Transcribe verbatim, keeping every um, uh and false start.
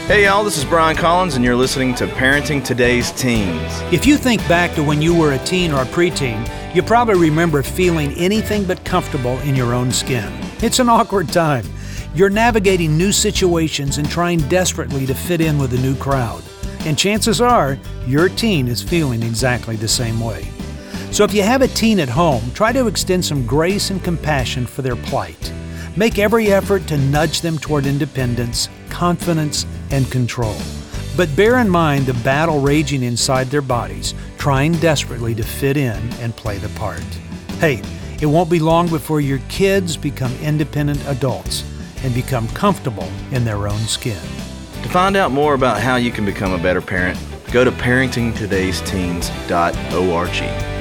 Hey y'all, this is Brian Collins and you're listening to Parenting Today's Teens. If you think back to when you were a teen or a preteen, you probably remember feeling anything but comfortable in your own skin. It's an awkward time. You're navigating new situations and trying desperately to fit in with a new crowd. And chances are, your teen is feeling exactly the same way. So if you have a teen at home, try to extend some grace and compassion for their plight. Make every effort to nudge them toward independence, confidence, and control. But bear in mind the battle raging inside their bodies, trying desperately to fit in and play the part. Hey, it won't be long before your kids become independent adults and become comfortable in their own skin. To find out more about how you can become a better parent, go to parenting todays teens dot org.